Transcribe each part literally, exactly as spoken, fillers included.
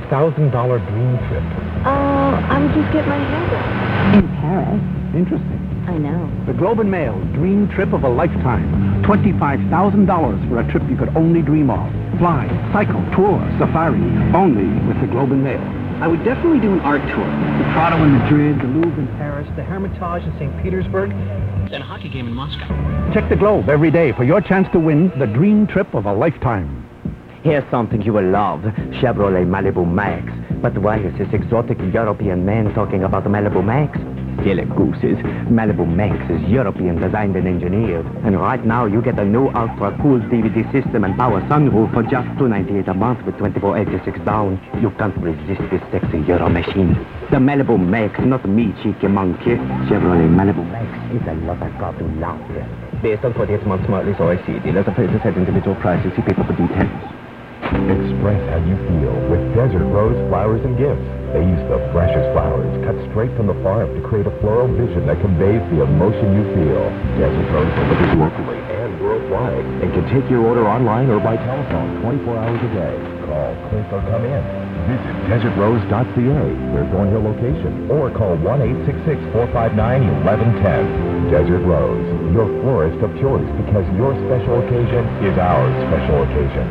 thousand dollar dream trip. Oh, I'm just getting my hair done. In Paris. Interesting. I know. The Globe and Mail dream trip of a lifetime. twenty-five thousand dollars for a trip you could only dream of. Fly, cycle, tour, safari, only with the Globe and Mail. I would definitely do an art tour. The Prado in Madrid, the Louvre in Paris, the Hermitage in Saint Petersburg, and a hockey game in Moscow. Check the Globe every day for your chance to win the dream trip of a lifetime. Here's something you will love. Chevrolet Malibu Max. But why is this exotic European man talking about the Malibu Max? Silly gooses. Malibu Max is European designed and engineered. And right now you get a new ultra-cool D V D system and power sunroof for just two ninety-eight a month with twenty-four eighty-six down. You can't resist this sexy Euro machine. The Malibu Max, not me, cheeky monkey. Chevrolet Malibu Max is a lot of car to love. Based on forty-eight months smart lease or I C. Dealers are paid to set individual prices. See paper for details. Express how you feel with Desert Rose Flowers and Gifts. They use the freshest flowers cut straight from the farm to create a floral vision that conveys the emotion you feel. Desert Rose delivers locally and worldwide and can take your order online or by telephone twenty-four hours a day. Call, click, or come in. Visit desert rose dot c a for Thornhill location or call one eight six six, four five nine, one one one zero. Desert Rose, your florist of choice because your special occasion is our special occasion.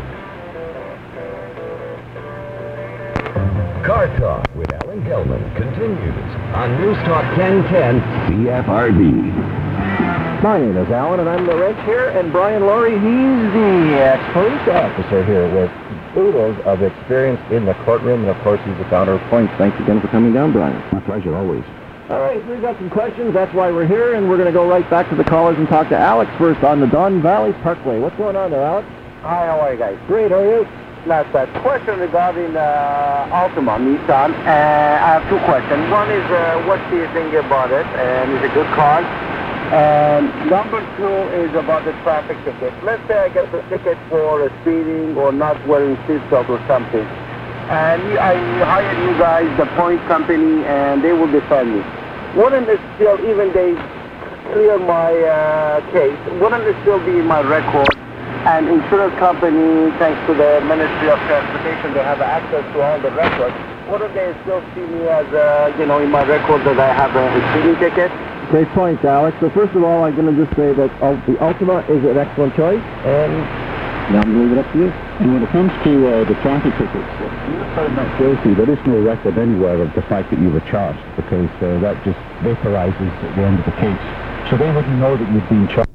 Car Talk with Alan Gelman continues on News Talk ten ten C F R D. My name is Alan, and I'm the wrench here, and Brian Laurie, he's the ex-police officer here with oodles of experience in the courtroom, and of course he's the founder of Points. Thanks again for coming down, Brian. My pleasure, always. All right, so we've got some questions. That's why we're here, and we're going to go right back to the callers and talk to Alex first on the Don Valley Parkway. What's going on there, Alex? Hi, how are you guys? Great, how are you? That's a question regarding uh, Altima, Nissan. Uh, I have two questions. One is, uh, what do you think about it? And is it a good car? And number two is about the traffic ticket. Let's say I get the ticket for uh, speeding or not wearing seatbelt or something. And I hired you guys, the point company, and they will defend me. Wouldn't it still, even they clear my uh, case, wouldn't it still be in my record? And insurance company, thanks to the Ministry of Transportation, they have access to all the records. Wouldn't they still see me as, uh, you know, in my record that I have a speeding ticket? Great point, Alex. So first of all, I'm going to just say that the Altima is an excellent choice, and now I'm going to leave it up to you. And when it comes to uh, the traffic tickets, you're found not guilty. There is no record anywhere of the fact that you were charged, because uh, that just vaporizes at the end of the case. So they wouldn't know that you've been charged.